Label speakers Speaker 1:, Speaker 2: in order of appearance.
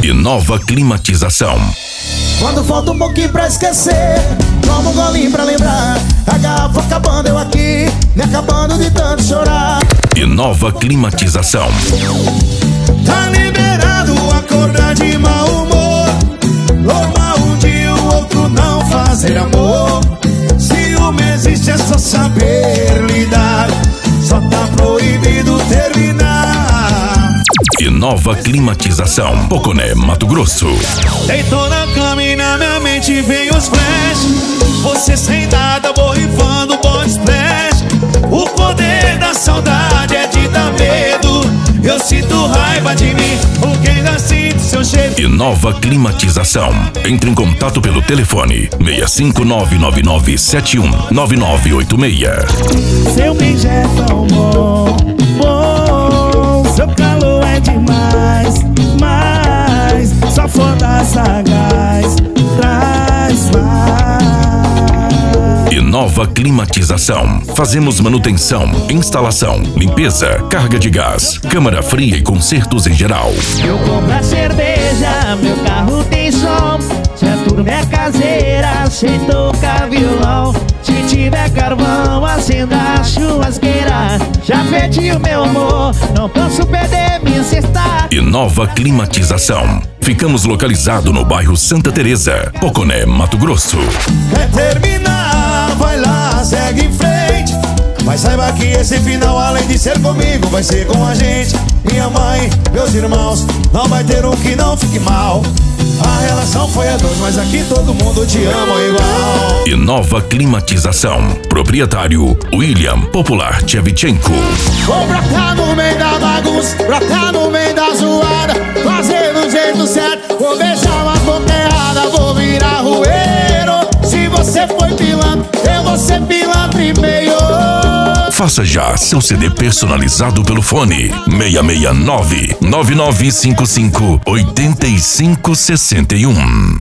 Speaker 1: Inova Climatização.
Speaker 2: Quando falta um pouquinho pra esquecer, toma um golinho pra lembrar. A garrafa acabando, eu aqui, me acabando de tanto chorar.
Speaker 1: Inova Climatização.
Speaker 2: Tá liberado acordar de mau humor, louvar um dia o outro não fazer amor. Ciúme existe, é só saber lidar, só tá proibido terminar.
Speaker 1: Inova Climatização. Poconé, Mato Grosso.
Speaker 2: Deitou na cama e na minha mente veio os flash. Você sem nada, borrifando bom splash. O poder da saudade é de dar medo. Eu sinto raiva de mim, porque ainda sinto seu cheiro.
Speaker 1: Inova Climatização. Entre em contato pelo telefone 65999719986.
Speaker 2: Seu beijo é tão bom, bom. Seu calor é demais, mas só foda sagaz, traz mais.
Speaker 1: Inova Climatização. Fazemos manutenção, instalação, limpeza, carga de gás, câmara fria e consertos em geral.
Speaker 2: Eu compro a cerveja, meu carro tem som. Se a turma é caseira, sem tocar violão. Se tiver carvão, acenda a churrasqueira. Já perdi o meu amor, não posso perder minha cesta.
Speaker 1: Inova Climatização. Ficamos localizados no bairro Santa Teresa, Poconé, Mato Grosso.
Speaker 2: Quer terminar, vai lá, segue em frente. Mas saiba que esse final, além de ser comigo, vai ser com a gente. Minha mãe, meus irmãos, não vai ter um que não fique mal. A relação foi a dois, mas aqui todo mundo te ama igual.
Speaker 1: Inova Climatização. Proprietário William Popular Tchevchenko.
Speaker 2: Vou pra cá no meio da bagunça, pra cá no meio da zoada, fazer do jeito certo, vou beijar uma boca errada, vou virar rueiro. Se você foi pilantra, eu vou ser pilantra e meio.
Speaker 1: Faça já seu CD personalizado pelo fone 669 9955 8561.